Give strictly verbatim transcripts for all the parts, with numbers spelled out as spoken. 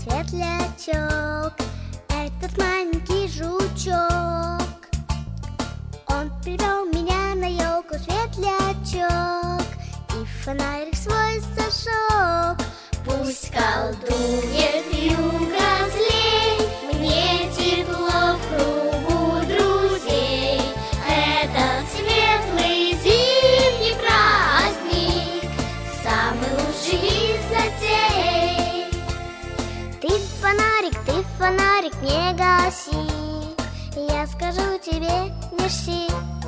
светлячок, этот маленький жучок. Он привел меня на елку, светлячок, и фонарик свой зажег. Пусть колдунья вьюга злей, мне тепло в кругу друзей. Этот светлый зимний праздник самый лучший из затей. Ты фонарик, ты фонарик, не гаси, я скажу тебе, мерси.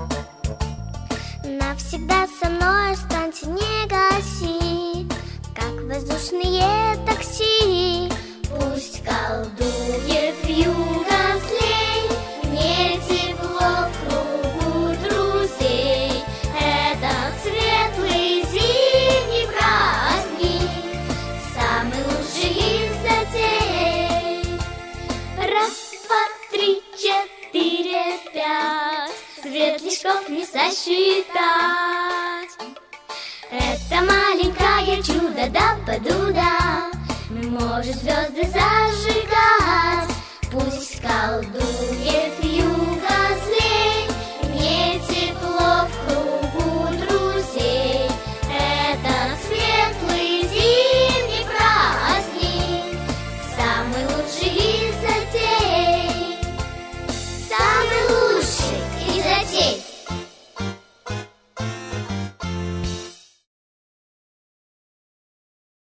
Навсегда со мной останься, не гаси, как воздушные такси. Пусть колдунья вьюга злей, мне тепло в кругу друзей. Этот светлый зимний праздник самый лучший из затей. Раз, два, три, четыре, пять, светлячков не сосчитать. Это маленькое чудо да-ба-дуда может звезды зажечь.